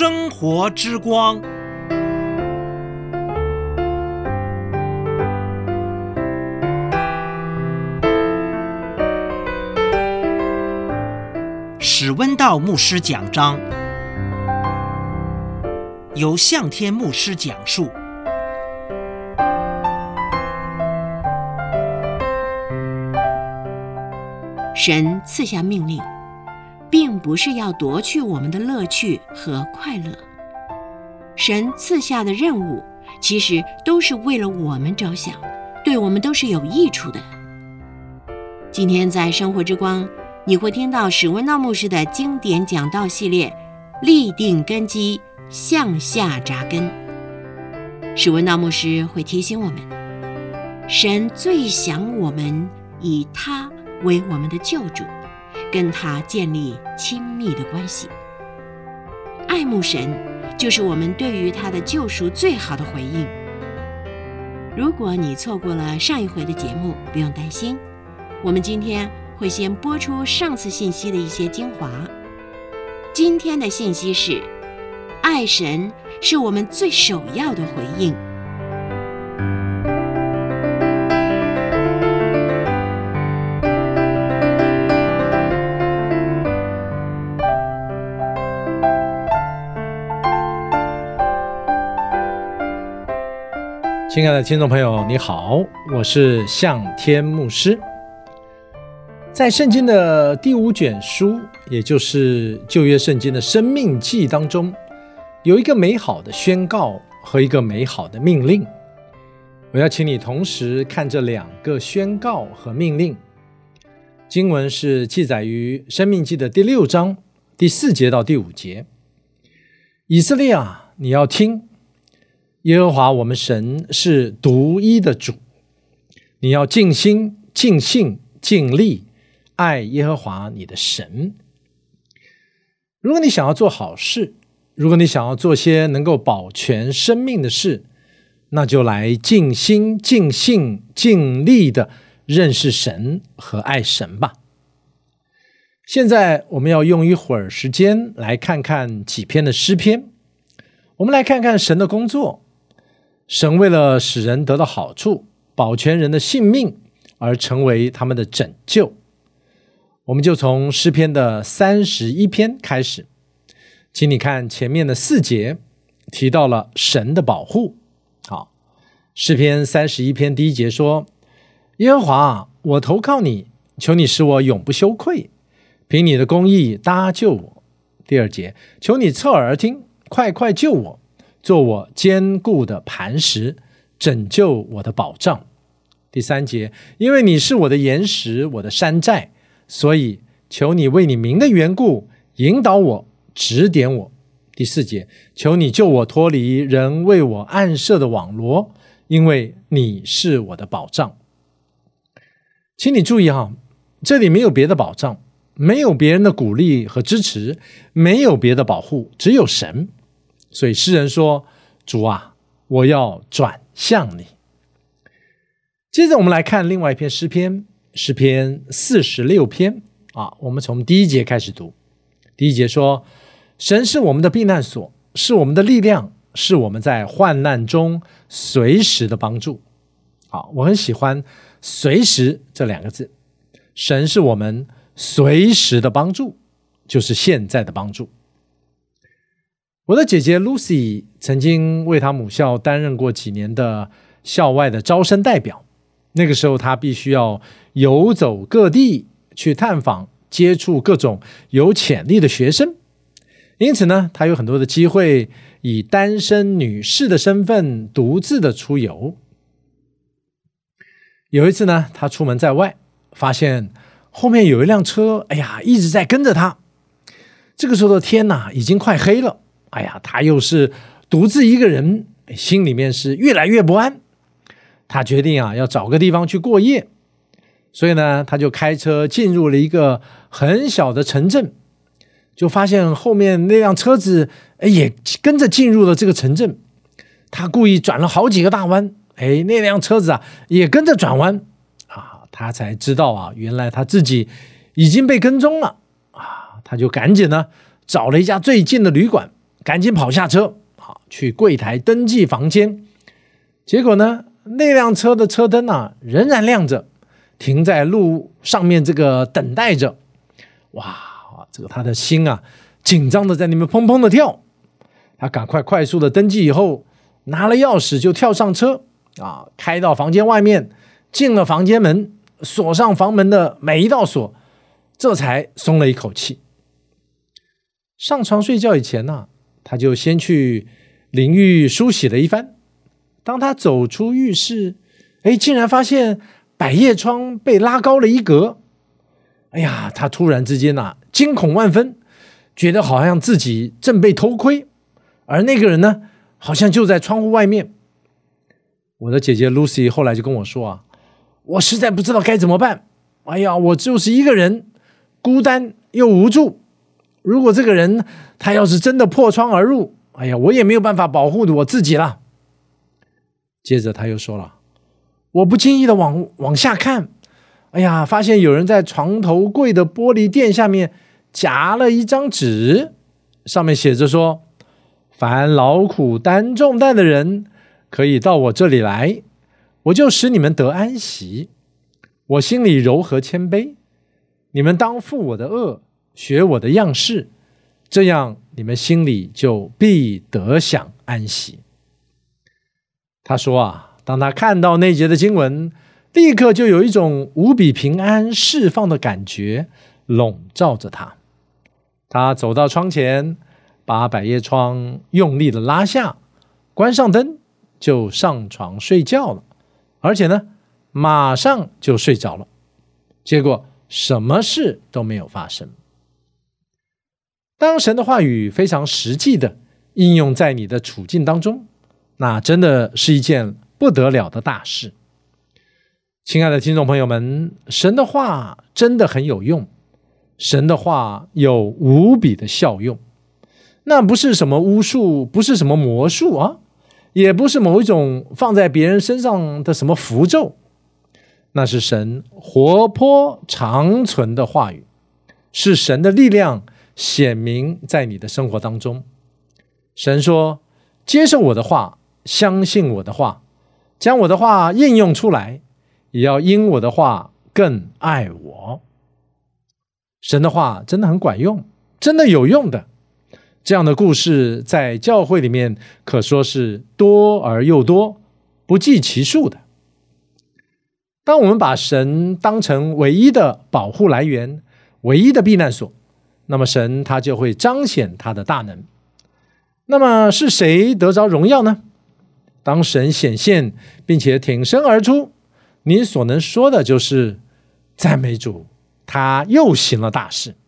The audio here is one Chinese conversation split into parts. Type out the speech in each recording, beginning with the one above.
生活之光。史温道牧师讲章，由向天牧师讲述。 神赐下命令，并不是要夺去我们的乐趣和快乐。神赐下的任务，其实都是为了我们着想，对我们都是有益处的。今天在生活之光，你会听到史温道牧师的经典讲道系列，立定根基，向下扎根。史温道牧师会提醒我们，神最想我们以他为我们的救主，跟他建立亲密的关系。爱慕神，就是我们对于他的救赎最好的回应。如果你错过了上一回的节目，不用担心，我们今天会先播出上次信息的一些精华。今天的信息是，爱神是我们最首要的回应。 亲爱的听众朋友，你好，我是向天牧师。在圣经的第5卷书，也就是旧约圣经的申命记当中，有一个美好的宣告和一个美好的命令。我要请你同时看这2个宣告和命令。经文是记载于申命记的第6章第4节到第5节。以色列啊，你要听，耶和华我们神是独一的主，你要尽心、尽性、尽力爱耶和华你的神。如果你想要做好事，如果你想要做些能够保全生命的事，那就来尽心、尽性、尽力的认识神和爱神吧。现在我们要用一会儿时间来看看几篇的诗篇，我们来看看神的工作。神为了使人得到好处，保全人的性命，而成为他们的拯救。我们就从诗篇的31篇开始，请你看前面的4节提到了神的保护。好，诗篇31篇第1节说，耶和华，我投靠你，求你使我永不羞愧，凭你的公义搭救我。第2节，求你侧耳听，快快救我，做我坚固的磐石，拯救我的保障。第3节，因为你是我的岩石，我的山寨，所以求你为你名的缘故引导我，指点我。第4节，求你救我脱离人为我暗设的网罗，因为你是我的保障。请你注意哈，这里没有别的保障，没有别人的鼓励和支持，没有别的保护，只有神。所以诗人说，主啊，我要转向你。接着我们来看另外一篇诗篇，诗篇46篇我们从第1节开始读。第1节说，神是我们的避难所，是我们的力量，是我们在患难中随时的帮助。好，我很喜欢随时这2个字，神是我们随时的帮助，就是现在的帮助。我的姐姐 Lucy 曾经为她母校担任过几年的校外的招生代表，那个时候她必须要游走各地，去探访接触各种有潜力的学生，因此呢，她有很多的机会以单身女士的身份独自的出游。有一次呢，她出门在外，发现后面有一辆车一直在跟着她。这个时候的天已经快黑了，她又是独自一个人，心里面是越来越不安。她决定要找个地方去过夜，所以呢，她就开车进入了一个很小的城镇，就发现后面那辆车子也跟着进入了这个城镇。她故意转了好几个大弯，那辆车子也跟着转弯她才知道原来她自己已经被跟踪了她就赶紧呢找了一家最近的旅馆， 赶紧跑下车，去柜台登记房间。结果呢，那辆车的车灯仍然亮着，停在路上面这个等待着。哇，这个他的心紧张的在那边砰砰的跳。他赶快速的登记以后，拿了钥匙就跳上车开到房间外面，进了房间门，锁上房门的每一道锁，这才松了一口气。上床睡觉以前他就先去淋浴梳洗了一番。当他走出浴室，竟然发现百叶窗被拉高了一格。他突然之间惊恐万分，觉得好像自己正被偷窥，而那个人呢，好像就在窗户外面。我的姐姐 Lucy 后来就跟我说我实在不知道该怎么办。我就是一个人，孤单又无助。如果这个人他要是真的破窗而入，我也没有办法保护我自己了。接着他又说了，我不经意的往下看，发现有人在床头柜的玻璃垫下面夹了一张纸，上面写着说，凡劳苦担重担的人可以到我这里来，我就使你们得安息。我心里柔和谦卑，你们当负我的恶，学我的样式，这样你们心里就必得享安息。他说当他看到那节的经文，立刻就有一种无比平安释放的感觉笼罩着他。他走到窗前，把百叶窗用力的拉下，关上灯，就上床睡觉了。而且呢，马上就睡着了。结果什么事都没有发生。当神的话语非常实际的应用在你的处境当中，那真的是一件不得了的大事。亲爱的听众朋友们，神的话真的很有用，神的话有无比的效用。那不是什么巫术，不是什么魔术也不是某一种放在别人身上的什么符咒，那是神活泼长存的话语，是神的力量显明在你的生活当中。神说，接受我的话，相信我的话，将我的话应用出来，也要因我的话更爱我。神的话真的很管用，真的有用的。这样的故事在教会里面可说是多而又多，不计其数的。当我们把神当成唯一的保护来源，唯一的避难所，那么神他就会彰显他的大能。那么是谁得着荣耀呢？当神显现并且挺身而出，你所能说的就是赞美主，他又行了大事。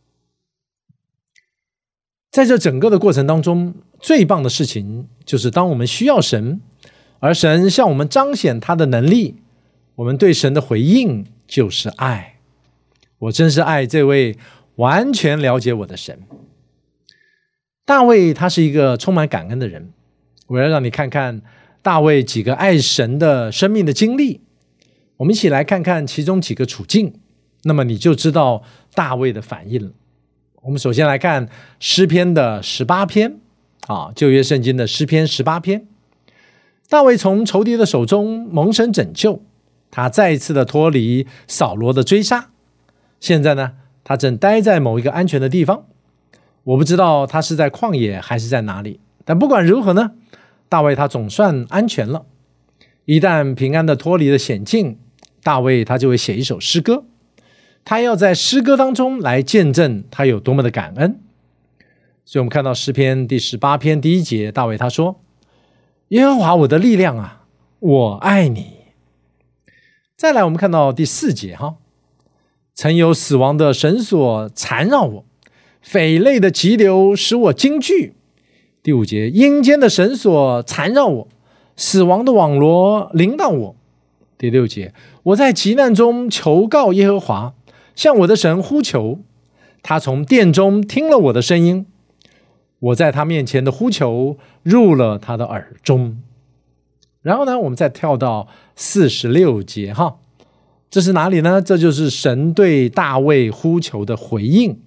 在这整个的过程当中，最棒的事情就是当我们需要神，而神向我们彰显他的能力，我们对神的回应就是爱。我真是爱这位完全了解我的神。大卫他是一个充满感恩的人，我要让你看看大卫几个爱神的生命的经历。我们一起来看看其中几个处境，那么你就知道大卫的反应了。我们首先来看诗篇的18篇旧约圣经的诗篇18篇。大卫从仇敌的手中蒙神拯救，他再一次的脱离扫罗的追杀。现在呢，他正待在某一个安全的地方，我不知道他是在旷野还是在哪里，但不管如何呢，大卫他总算安全了。一旦平安的脱离了险境，大卫他就会写一首诗歌，他要在诗歌当中来见证他有多么的感恩。所以我们看到诗篇第18篇第1节，大卫他说，耶和华我的力量啊，我爱你。再来我们看到第4节曾有死亡的绳索缠绕我，匪类的急流使我惊惧。第5节，阴间的绳索缠绕我，死亡的网罗临到我。第6节，我在急难中求告耶和华，向我的神呼求，他从殿中听了我的声音，我在他面前的呼求入了他的耳中。然后呢，我们再跳到46节这是哪里呢？这就是神对大卫呼求的回应，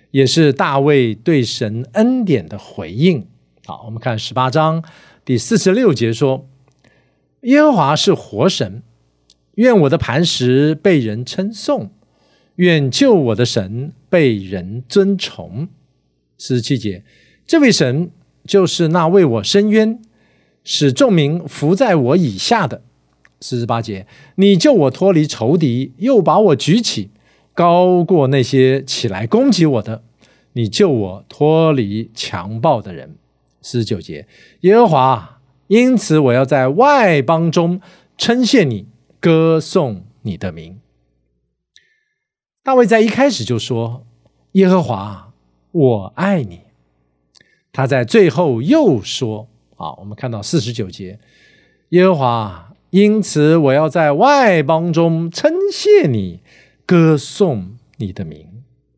也是大卫对神恩典的回应。好，我们看18章第46节说，耶和华是活神，愿我的磐石被人称颂，愿救我的神被人尊崇。47节，这位神就是那为我伸冤，使众民伏在我以下的。48节，你救我脱离仇敌，又把我举起，高过那些起来攻击我的，你救我脱离强暴的人。49节，耶和华，因此我要在外邦中称谢你，歌颂你的名。大卫在一开始就说，耶和华，我爱你。他在最后又说，我们看到49节，耶和华，因此我要在外邦中称谢你，歌颂你的名。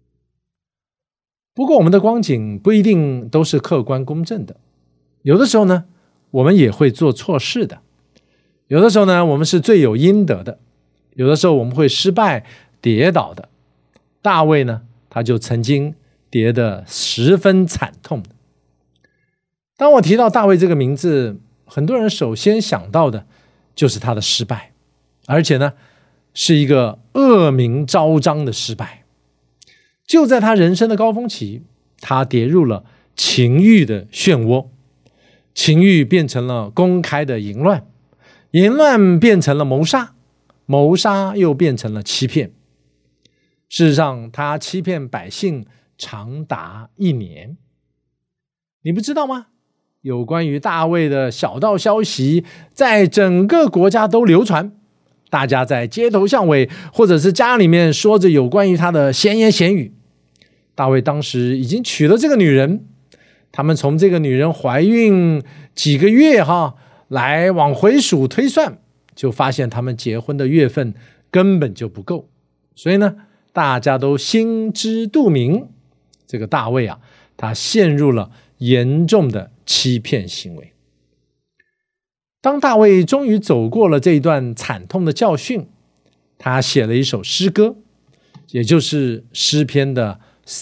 不过我们的光景不一定都是客观公正的，有的时候呢，我们也会做错事的，有的时候呢，我们是罪有应得的，有的时候我们会失败跌倒的。大卫呢，他就曾经跌得十分惨痛。当我提到大卫这个名字，很多人首先想到的就是他的失败，而且呢，是一个恶名昭彰的失败。就在他人生的高峰期，他跌入了情欲的漩涡，情欲变成了公开的淫乱，淫乱变成了谋杀，谋杀又变成了欺骗。事实上，他欺骗百姓长达1年。你不知道吗？有关于大卫的小道消息在整个国家都流传，大家在街头巷尾或者是家里面说着有关于他的闲言闲语。大卫当时已经娶了这个女人，他们从这个女人怀孕几个月来往回数推算，就发现他们结婚的月份根本就不够。所以呢，大家都心知肚明，这个大卫他陷入了严重的欺骗行为。当大卫终于走过了这一段惨痛的教训，他写了一首诗歌，也就是诗篇的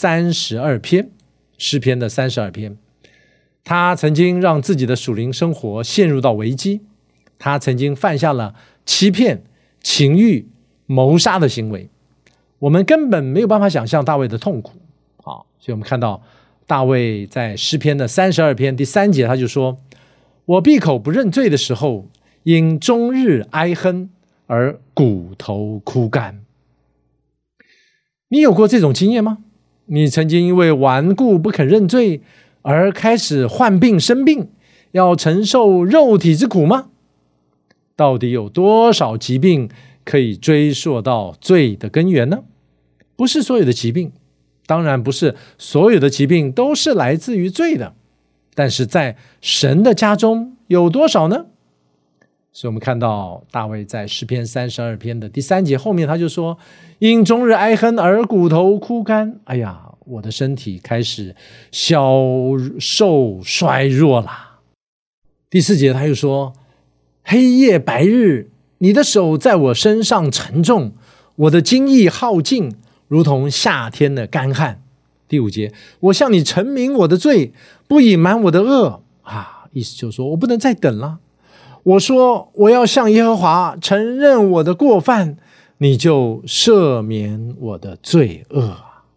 32篇。诗篇的32篇，他曾经让自己的属灵生活陷入到危机，他曾经犯下了欺骗、情欲、谋杀的行为。我们根本没有办法想象大卫的痛苦。所以我们看到大卫在诗篇的32篇第3节，他就说，我闭口不认罪的时候，因终日哀哼而骨头枯干。你有过这种经验吗？你曾经因为顽固不肯认罪而开始患病生病，要承受肉体之苦吗？到底有多少疾病可以追溯到罪的根源呢？不是所有的疾病，当然不是所有的疾病都是来自于罪的，但是在神的家中有多少呢？所以我们看到大卫在诗篇32篇的第3节后面，他就说，因终日哀哼而骨头枯干。哎呀，我的身体开始消瘦衰弱了。第4节他又说，黑夜白日，你的手在我身上沉重，我的精液耗尽，如同夏天的干旱。第5节，我向你陈明我的罪，不隐瞒我的恶。意思就是说，我不能再等了。我说我要向耶和华承认我的过犯，你就赦免我的罪恶。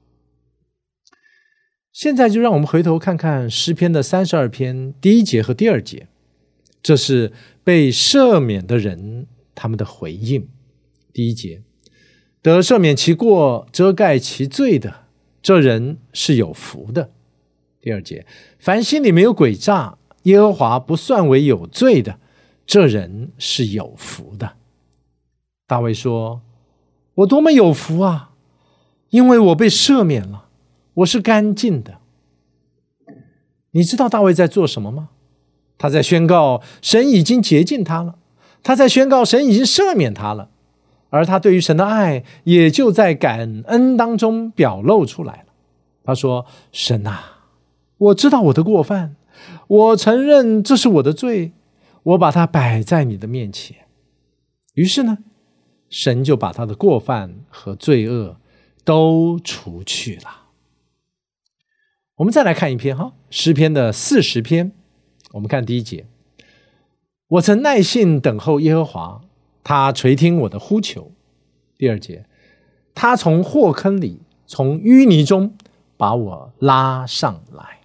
现在就让我们回头看看诗篇的32篇第1节和第2节，这是被赦免的人他们的回应。第1节，得赦免其过遮盖其罪的，这人是有福的。第2节，凡心里没有诡诈，耶和华不算为有罪的，这人是有福的。大卫说，我多么有福啊，因为我被赦免了，我是干净的。你知道大卫在做什么吗？他在宣告神已经洁净他了，他在宣告神已经赦免他了，而他对于神的爱也就在感恩当中表露出来了。他说，神啊，我知道我的过犯，我承认这是我的罪，我把它摆在你的面前。于是呢，神就把他的过犯和罪恶都除去了。 我们再来看一篇诗篇的40篇，我们看第1节。我曾耐心等候耶和华，他垂听我的呼求。第2节，他从祸坑里，从淤泥中把我拉上来。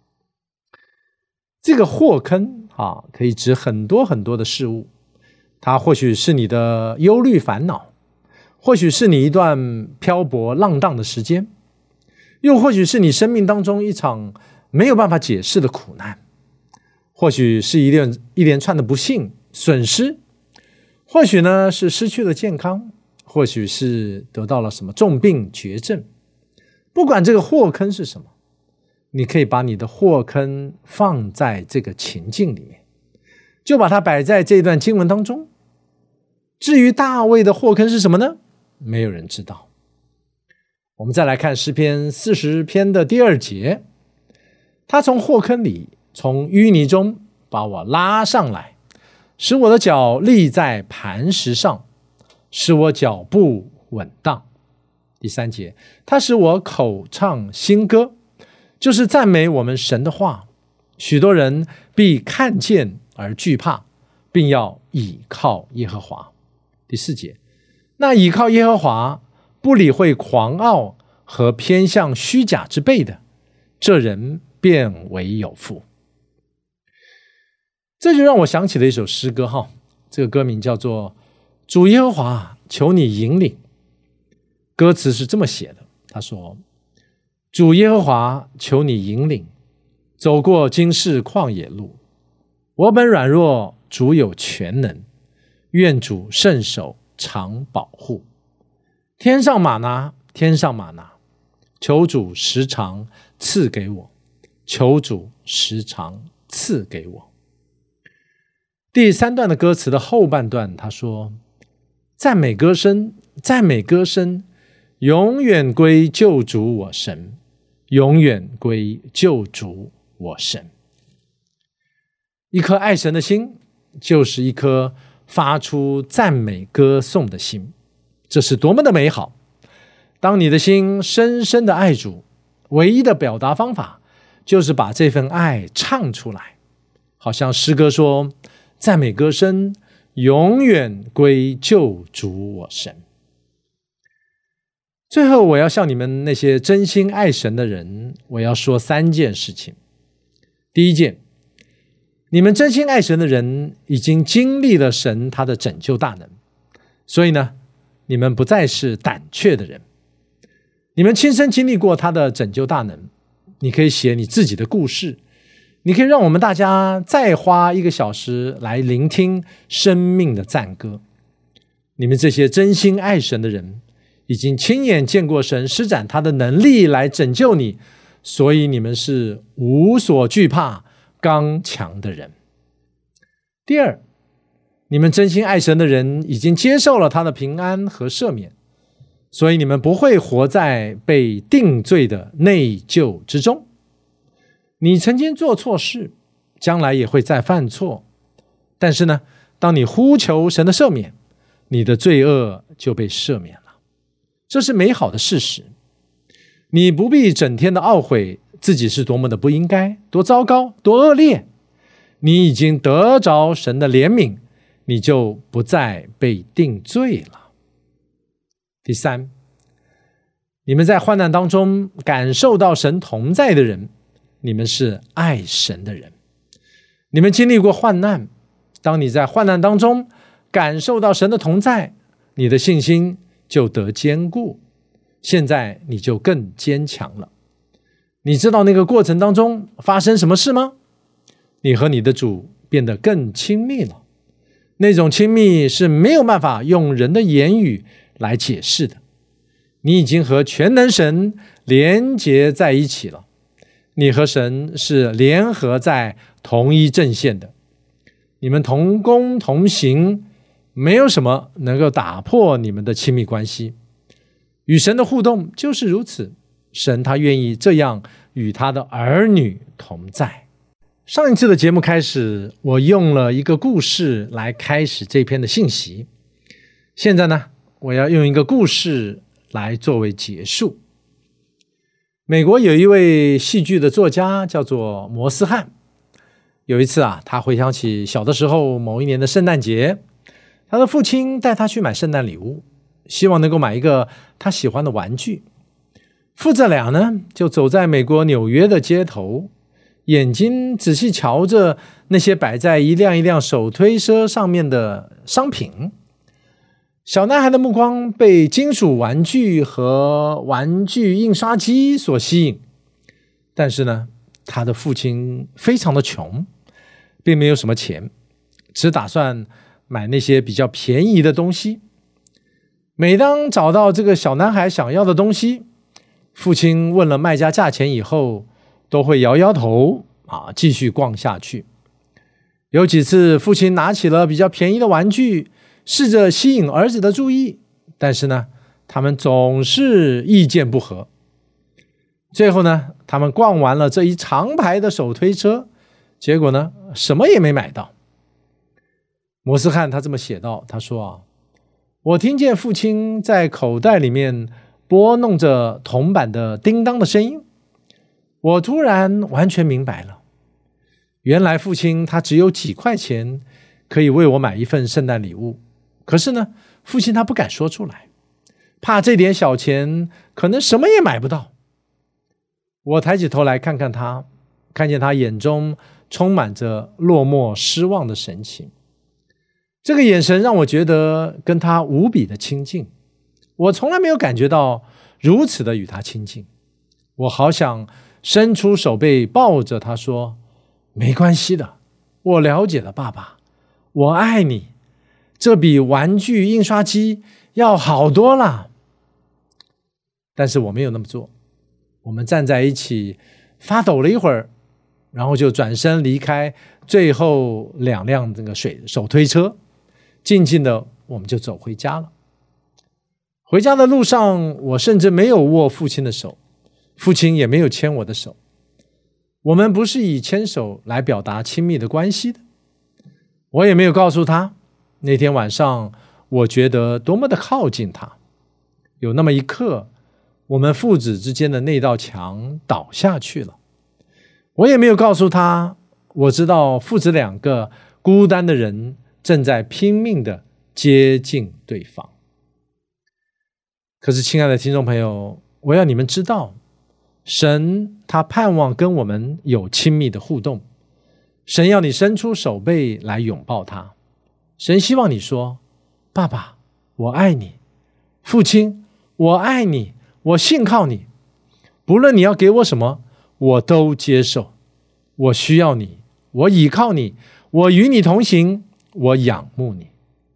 这个祸坑可以指很多很多的事物，它或许是你的忧虑烦恼，或许是你一段漂泊浪荡的时间，又或许是你生命当中一场没有办法解释的苦难，或许是一连串的不幸损失，或许呢是失去了健康，或许是得到了什么重病绝症。不管这个祸坑是什么，你可以把你的祸坑放在这个情境里面，就把它摆在这段经文当中。至于大卫的祸坑是什么呢？没有人知道。我们再来看诗篇40篇的第2节，他从祸坑里，从淤泥中把我拉上来，使我的脚立在磐石上，使我脚步稳当。第3节，他使我口唱新歌，就是赞美我们神的话。许多人必看见而惧怕，并要倚靠耶和华。第4节，那倚靠耶和华，不理会狂傲和偏向虚假之辈的，这人便为有福。这就让我想起了一首诗歌这个歌名叫做主耶和华，求你引领。歌词是这么写的，他说，主耶和华，求你引领，走过今世旷野路。我本软弱，主有全能，愿主圣手常保护。天上吗哪，天上吗哪，求主时常赐给我，求主时常赐给我。第3段的歌词的后半段，他说，赞美歌声，赞美歌声，永远归救主我神，永远归救主我神。一颗爱神的心，就是一颗发出赞美歌颂的心，这是多么的美好。当你的心深深的爱主，唯一的表达方法就是把这份爱唱出来，好像诗歌说，赞美歌声永远归救主我神。最后我要向你们那些真心爱神的人，我要说3件事情。第1件，你们真心爱神的人已经经历了神他的拯救大能，所以呢，你们不再是胆怯的人，你们亲身经历过他的拯救大能。你可以写你自己的故事，你可以让我们大家再花1个小时来聆听生命的赞歌。你们这些真心爱神的人已经亲眼见过神施展他的能力来拯救你，所以你们是无所惧怕、刚强的人。第2，你们真心爱神的人已经接受了他的平安和赦免，所以你们不会活在被定罪的内疚之中。你曾经做错事，将来也会再犯错，但是呢，当你呼求神的赦免，你的罪恶就被赦免了。这是美好的事实，你不必整天的懊悔自己是多么的不应该，多糟糕，多恶劣。你已经得着神的怜悯，你就不再被定罪了。第3，你们在患难当中感受到神同在的人，你们是爱神的人。你们经历过患难，当你在患难当中感受到神的同在，你的信心就得坚固，现在你就更坚强了。你知道那个过程当中发生什么事吗？你和你的主变得更亲密了，那种亲密是没有办法用人的言语来解释的。你已经和全能神连结在一起了，你和神是联合在同一阵线的，你们同工同行，没有什么能够打破你们的亲密关系。与神的互动就是如此，神他愿意这样与他的儿女同在。上一次的节目开始，我用了一个故事来开始这篇的信息，现在呢，我要用一个故事来作为结束。 美国有一位戏剧的作家叫做摩斯汉，有一次他回想起小的时候某一年的圣诞节，他的父亲带他去买圣诞礼物，希望能够买一个他喜欢的玩具。父子俩呢，就走在美国纽约的街头，眼睛仔细瞧着那些摆在一辆一辆手推车上面的商品。小男孩的目光被金属玩具和玩具印刷机所吸引，但是呢，他的父亲非常的穷，并没有什么钱，只打算买那些比较便宜的东西。每当找到这个小男孩想要的东西，父亲问了卖家价钱以后，都会摇摇头继续逛下去。有几次父亲拿起了比较便宜的玩具，试着吸引儿子的注意，但是呢，他们总是意见不合。最后呢，他们逛完了这一长排的手推车，结果呢，什么也没买到。摩斯汉他这么写道，他说我听见父亲在口袋里面拨弄着铜板的叮当的声音，我突然完全明白了，原来父亲他只有几块钱可以为我买一份圣诞礼物，可是呢，父亲他不敢说出来，怕这点小钱可能什么也买不到。我抬起头来看看他，看见他眼中充满着落寞失望的神情，这个眼神让我觉得跟他无比的亲近，我从来没有感觉到如此的与他亲近。我好想伸出手背抱着他说，没关系的，我了解了爸爸，我爱你，这比玩具印刷机要好多了。但是我没有那么做，我们站在一起发抖了一会儿，然后就转身离开最后2辆这个手推车，静静的我们就走回家了。回家的路上，我甚至没有握父亲的手，父亲也没有牵我的手。我们不是以牵手来表达亲密的关系的。我也没有告诉他，那天晚上我觉得多么的靠近他。有那么一刻，我们父子之间的那道墙倒下去了。我也没有告诉他，我知道父子2个孤单的人正在拼命的接近对方。可是亲爱的听众朋友，我要你们知道，神他盼望跟我们有亲密的互动，神要你伸出手背来拥抱他，神希望你说，爸爸我爱你，父亲我爱你，我信靠你，不论你要给我什么我都接受，我需要你，我倚靠你，我与你同行，我仰慕你。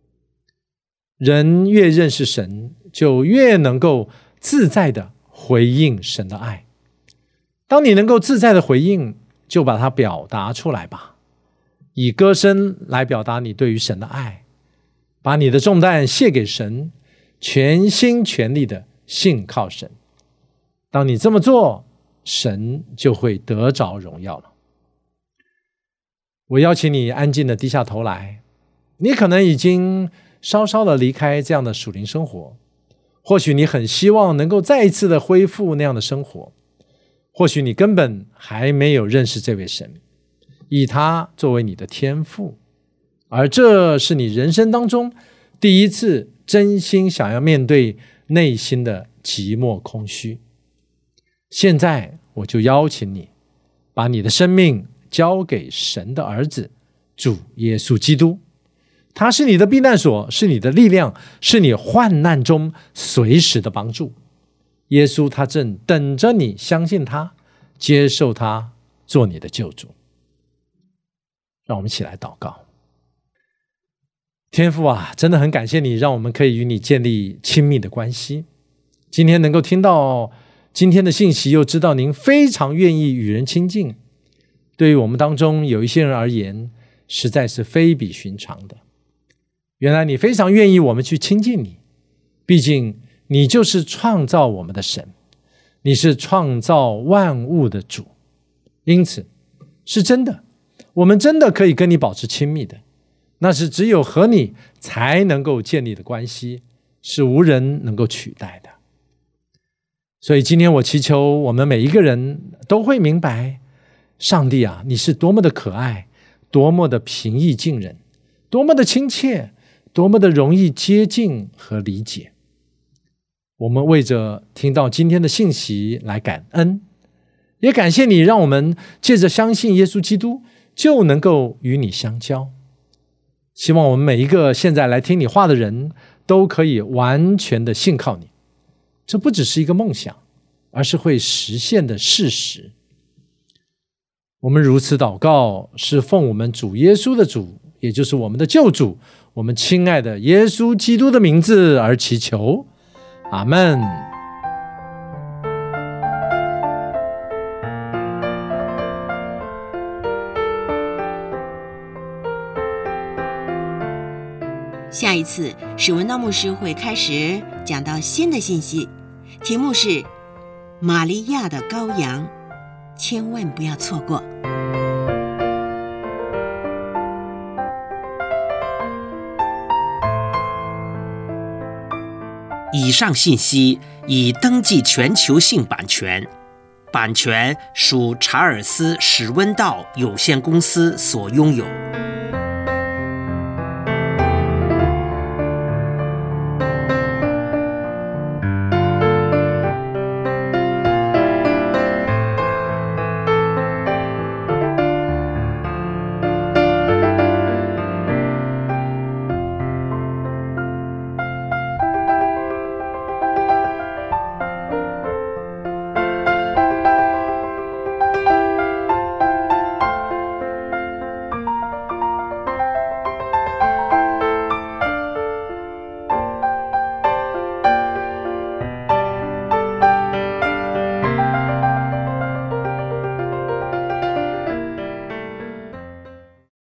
人越认识神，就越能够自在的回应神的爱。当你能够自在的回应，就把它表达出来吧，以歌声来表达你对于神的爱，把你的重担卸给神，全心全力的信靠神。当你这么做，神就会得着荣耀了。我邀请你安静的低下头来，你可能已经稍稍的离开这样的属灵生活，或许你很希望能够再一次的恢复那样的生活，或许你根本还没有认识这位神，以他作为你的天父，而这是你人生当中第一次真心想要面对内心的寂寞空虚。现在我就邀请你，把你的生命交给神的儿子主耶稣基督，他是你的避难所，是你的力量，是你患难中随时的帮助。耶稣他正等着你相信他，接受他做你的救主。让我们一起来祷告。天父啊，真的很感谢你，让我们可以与你建立亲密的关系。今天能够听到今天的信息，又知道您非常愿意与人亲近，对于我们当中有一些人而言，实在是非比寻常的。原来你非常愿意我们去亲近你，毕竟你就是创造我们的神，你是创造万物的主，因此是真的，我们真的可以跟你保持亲密的，那是只有和你才能够建立的关系，是无人能够取代的。 所以今天我祈求我们每一个人都会明白，上帝啊，你是多么的可爱，多么的平易近人，多么的亲切，多么的容易接近和理解。我们为着听到今天的信息来感恩，也感谢你让我们借着相信耶稣基督就能够与你相交。希望我们每一个现在来听你话的人都可以完全的信靠你，这不只是一个梦想，而是会实现的事实。我们如此祷告，是奉我们主耶稣的主，也就是我们的救主，我们亲爱的耶稣基督的名字而祈求，阿们。 下一次史文道牧师会开始讲到新的信息，题目是玛利亚的羔羊，千万不要错过。 以上信息已登记全球性版权，版权属查尔斯·史温道有限公司所拥有。